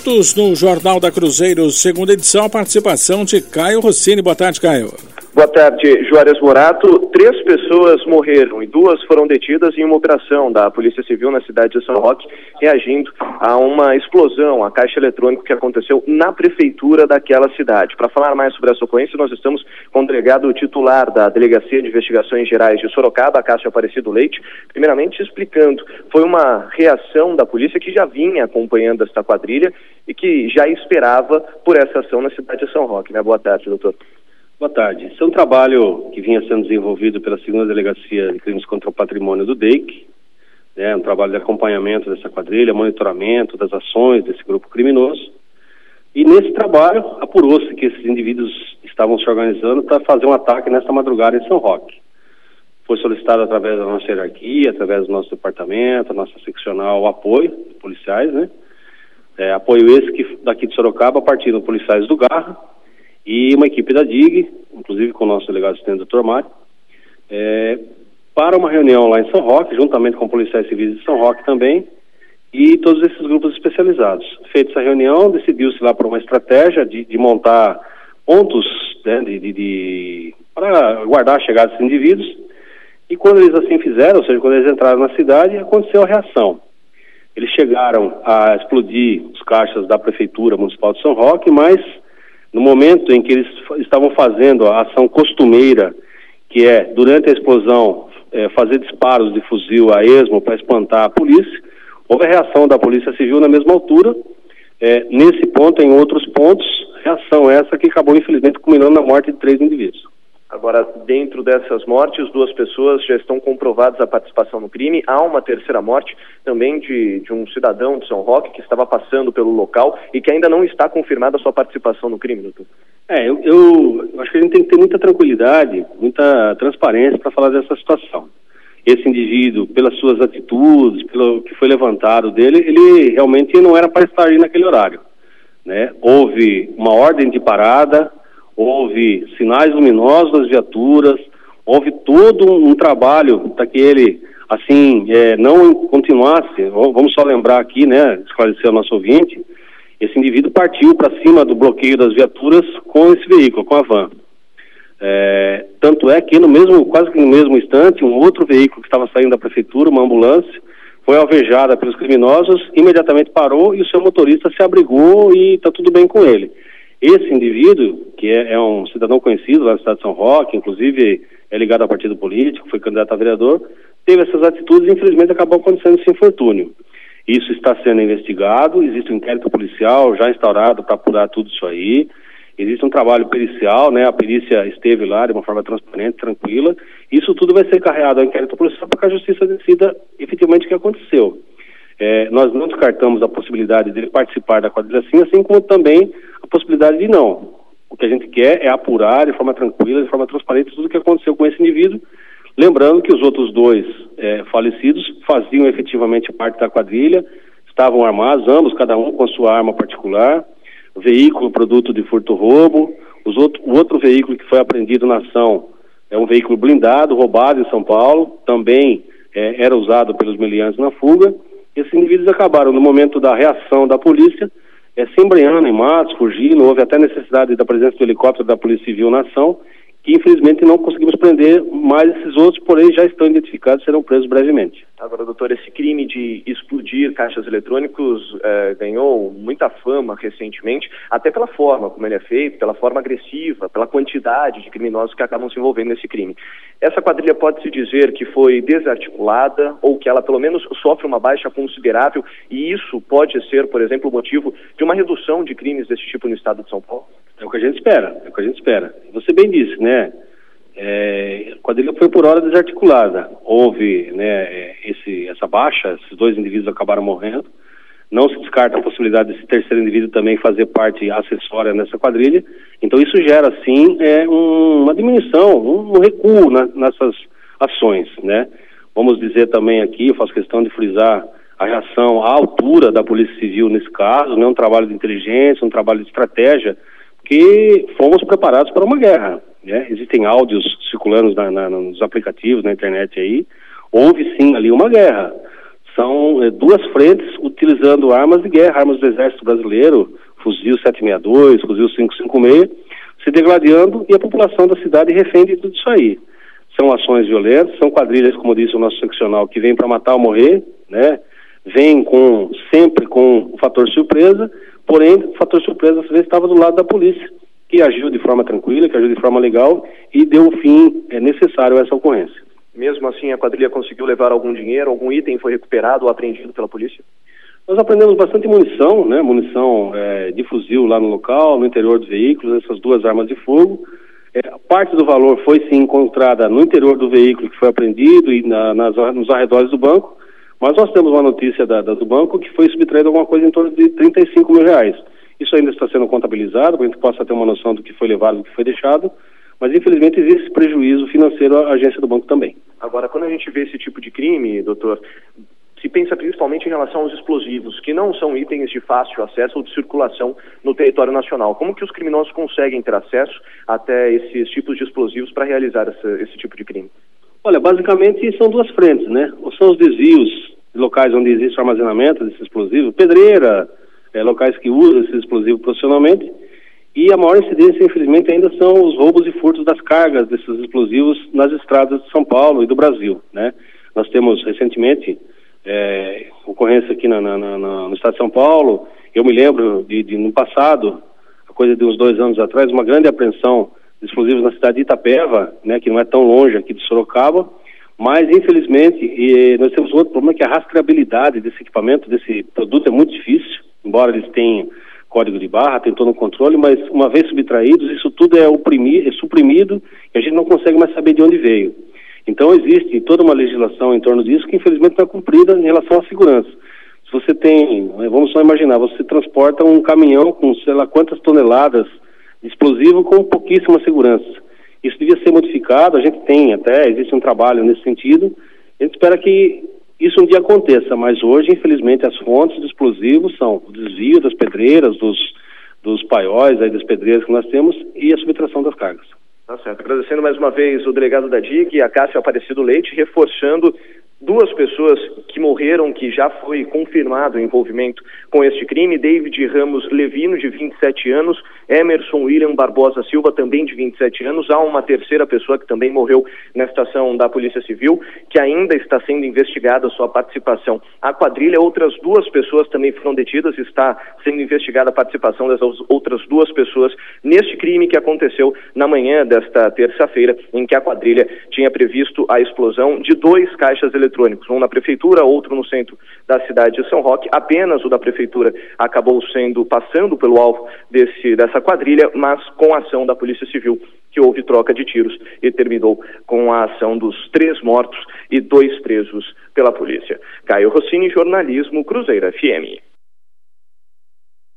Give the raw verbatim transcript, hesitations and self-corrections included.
Fatos no Jornal da Cruzeiro, segunda edição, a participação de Caio Rossini. Boa tarde, Caio. Boa tarde, Juarez Morato. Três pessoas morreram e duas foram detidas em uma operação da Polícia Civil na cidade de São Roque, reagindo a uma explosão, a caixa eletrônica que aconteceu na prefeitura daquela cidade. Para falar mais sobre essa ocorrência, nós estamos com o delegado titular da Delegacia de Investigações Gerais de Sorocaba, Cássio Aparecido Leite, primeiramente explicando. Foi uma reação da polícia que já vinha acompanhando esta quadrilha e que já esperava por essa ação na cidade de São Roque, né? Boa tarde, doutor. Boa tarde. Esse é um trabalho que vinha sendo desenvolvido pela segunda Delegacia de Crimes contra o Patrimônio do D E I C, né, um trabalho de acompanhamento dessa quadrilha, monitoramento das ações desse grupo criminoso. E nesse trabalho apurou-se que esses indivíduos estavam se organizando para fazer um ataque nesta madrugada em São Roque. Foi solicitado através da nossa hierarquia, através do nosso departamento, a nossa seccional, o apoio de policiais, né? É, apoio esse que daqui de Sorocaba partiram policiais do Garra e uma equipe da D I G, inclusive com o nosso delegado assistente, doutor Mário, é, para uma reunião lá em São Roque, juntamente com policiais civis de São Roque também, e todos esses grupos especializados. Feita essa reunião, decidiu-se lá por uma estratégia de, de montar pontos, né, de, de, de, para guardar a chegada desses indivíduos, e quando eles assim fizeram, ou seja, quando eles entraram na cidade, aconteceu a reação. Eles chegaram a explodir os caixas da Prefeitura Municipal de São Roque, mas no momento em que eles estavam fazendo a ação costumeira, que é, durante a explosão, é, fazer disparos de fuzil a esmo para espantar a polícia, houve a reação da Polícia Civil na mesma altura, é, nesse ponto, em outros pontos, reação essa que acabou, infelizmente, culminando na morte de três indivíduos. Agora, dentro dessas mortes, duas pessoas já estão comprovadas a participação no crime. Há uma terceira morte também de, de um cidadão de São Roque que estava passando pelo local e que ainda não está confirmada a sua participação no crime, doutor. É, eu, eu, eu acho que a gente tem que ter muita tranquilidade, muita transparência para falar dessa situação. Esse indivíduo, pelas suas atitudes, pelo que foi levantado dele, ele realmente não era para estar aí naquele horário, né? Houve uma ordem de parada, houve sinais luminosos das viaturas, houve todo um, um trabalho para que ele, assim, é, não continuasse. Vamos só lembrar aqui, né, esclarecer ao nosso ouvinte, esse indivíduo partiu para cima do bloqueio das viaturas com esse veículo, com a van. É, tanto é que no mesmo, quase que no mesmo instante, um outro veículo que estava saindo da prefeitura, uma ambulância, foi alvejada pelos criminosos, imediatamente parou e o seu motorista se abrigou e está tudo bem com ele. Esse indivíduo, que é, é um cidadão conhecido lá na cidade de São Roque, inclusive é ligado ao partido político, foi candidato a vereador, teve essas atitudes e infelizmente acabou acontecendo esse infortúnio. Isso está sendo investigado, existe um inquérito policial já instaurado para apurar tudo isso aí, existe um trabalho pericial, né? A perícia esteve lá de uma forma transparente, tranquila, isso tudo vai ser carregado ao inquérito policial para que a justiça decida efetivamente o que aconteceu. É, nós não descartamos a possibilidade dele participar da quadrilha assim, assim como também a possibilidade de não. O que a gente quer é apurar de forma tranquila, de forma transparente, tudo o que aconteceu com esse indivíduo, lembrando que os outros dois é, falecidos faziam efetivamente parte da quadrilha, estavam armados, ambos, cada um com a sua arma particular, veículo produto de furto-roubo, os outro, o outro veículo que foi apreendido na ação é um veículo blindado, roubado em São Paulo, também é, era usado pelos meliantes na fuga. Esses indivíduos acabaram, no momento da reação da polícia, é, se embrenhando em matos, fugindo, houve até necessidade da presença do helicóptero da Polícia Civil na ação, que infelizmente não conseguimos prender, mas esses outros, porém, já estão identificados e serão presos brevemente. Agora, doutor, esse crime de explodir caixas eletrônicos eh, ganhou muita fama recentemente, até pela forma como ele é feito, pela forma agressiva, pela quantidade de criminosos que acabam se envolvendo nesse crime. Essa quadrilha pode-se dizer que foi desarticulada ou que ela, pelo menos, sofre uma baixa considerável e isso pode ser, por exemplo, o motivo de uma redução de crimes desse tipo no estado de São Paulo? É o que a gente espera, é o que a gente espera. Você bem disse, né? É, a quadrilha foi por hora desarticulada. Houve, né, esse, essa baixa, esses dois indivíduos acabaram morrendo. Não se descarta a possibilidade desse terceiro indivíduo também fazer parte acessória nessa quadrilha. Então isso gera, sim, é, um, uma diminuição, um, um recuo na, nessas ações, né? Vamos dizer também aqui, eu faço questão de frisar a reação à altura da Polícia Civil nesse caso, né? Um trabalho de inteligência, um trabalho de estratégia, que fomos preparados para uma guerra, né? Existem áudios circulando na, na, nos aplicativos, na internet aí, houve sim ali uma guerra, São é, duas frentes utilizando armas de guerra, armas do Exército Brasileiro, fuzil sete sessenta e dois, fuzil cinco cinquenta e seis, se degladiando, e a população da cidade refém de tudo isso aí. São ações violentas, são quadrilhas, como disse o nosso seccional, que vêm para matar ou morrer, né? Vêm com, sempre com o fator surpresa, porém o fator surpresa às vezes estava do lado da polícia, que agiu de forma tranquila, que agiu de forma legal e deu o fim é, necessário a essa ocorrência. Mesmo assim, a quadrilha conseguiu levar algum dinheiro, algum item foi recuperado ou apreendido pela polícia? Nós aprendemos bastante munição, né? Munição é, de fuzil lá no local, no interior dos veículos, essas duas armas de fogo. É, parte do valor foi sim encontrada no interior do veículo, que foi apreendido, e na, nas, nos arredores do banco, mas nós temos uma notícia da, da, do banco que foi subtraído alguma coisa em torno de trinta e cinco mil reais. Isso ainda está sendo contabilizado, para que a gente possa ter uma noção do que foi levado e do que foi deixado, mas infelizmente existe prejuízo financeiro à agência do banco também. Agora, quando a gente vê esse tipo de crime, doutor, se pensa principalmente em relação aos explosivos, que não são itens de fácil acesso ou de circulação no território nacional. Como que os criminosos conseguem ter acesso até esses tipos de explosivos para realizar essa, esse tipo de crime? Olha, basicamente são duas frentes, né? Ou são os desvios de locais onde existe o armazenamento desse explosivo, pedreira, é, locais que usam esse explosivo profissionalmente, e a maior incidência, infelizmente, ainda são os roubos e furtos das cargas desses explosivos nas estradas de São Paulo e do Brasil, né? Nós temos recentemente é, ocorrência aqui na, na, na, no estado de São Paulo. Eu me lembro de, de no passado, a coisa de uns dois anos atrás, uma grande apreensão de explosivos na cidade de Itapeva, né, que não é tão longe aqui de Sorocaba, mas infelizmente e, nós temos outro problema, que a rastreabilidade desse equipamento, desse produto é muito difícil, embora eles tenham código de barra, tem todo um controle, mas uma vez subtraídos, isso tudo é, oprimido, é suprimido e a gente não consegue mais saber de onde veio. Então existe toda uma legislação em torno disso que infelizmente não é cumprida em relação à segurança. Se você tem, vamos só imaginar, você transporta um caminhão com sei lá quantas toneladas de explosivo com pouquíssima segurança. Isso devia ser modificado, a gente tem até, existe um trabalho nesse sentido, a gente espera que isso um dia aconteça, mas hoje, infelizmente, as fontes de explosivos são o desvio das pedreiras, dos, dos paióis, aí, das pedreiras que nós temos, e a subtração das cargas. Tá certo. Agradecendo mais uma vez o delegado da D I C, a Cássia Aparecido Leite, reforçando duas pessoas que morreram, que já foi confirmado o envolvimento com este crime: David Ramos Levino, de vinte e sete anos, Emerson William Barbosa Silva, também de vinte e sete anos. Há uma terceira pessoa que também morreu nesta ação da Polícia Civil, que ainda está sendo investigada sua participação. A quadrilha, outras duas pessoas também foram detidas, está sendo investigada a participação das outras duas pessoas neste crime que aconteceu na manhã desta terça-feira, em que a quadrilha tinha previsto a explosão de dois caixas eletrônicos. eletrônicos, um na prefeitura, outro no centro da cidade de São Roque. Apenas o da prefeitura acabou sendo, passando pelo alvo desse, dessa quadrilha, mas com a ação da Polícia Civil, que houve troca de tiros e terminou com a ação dos três mortos e dois presos pela polícia. Caio Rossini, jornalismo Cruzeiro F M.